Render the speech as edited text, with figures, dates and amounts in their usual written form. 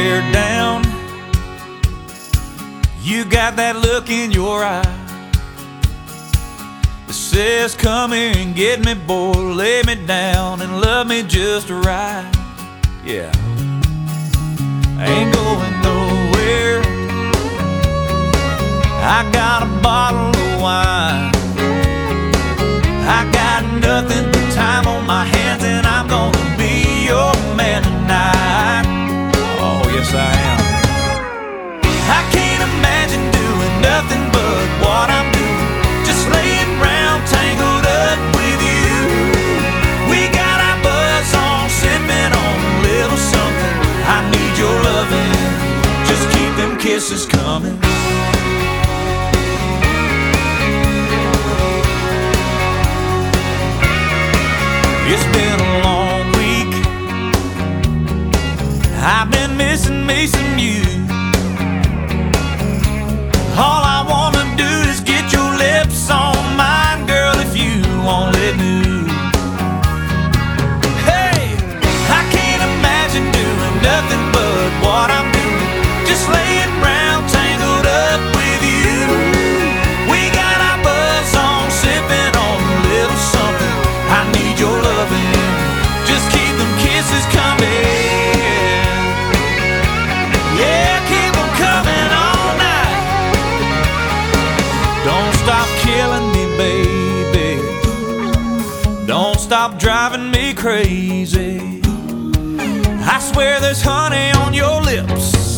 tear down. You got that look in your eye that says, come here and get me, boy, lay me down and love me just right. Yeah, I ain't going nowhere. I got a bottle of wine. I got nothing but time on my hands, and I'm gonna be your man tonight. Oh, yes I am. I can't imagine doing nothing but what I'm doing, just laying round tangled up with you. We got our buzz on, sipping on a little something. I need your loving, just keep them kisses coming. It's been a long week. I've been missing me some you. All I wanna do is get your lips on mine, girl, if you won't let me. Hey, I can't imagine doing nothing but what I'm doing, just laying round tangled up with you. We got our buzz on, sipping on a little something. I need your loving, just keep them kisses coming. Yeah, keep them coming all night. Don't stop killing me, baby. Don't stop driving me crazy. I swear there's honey on your lips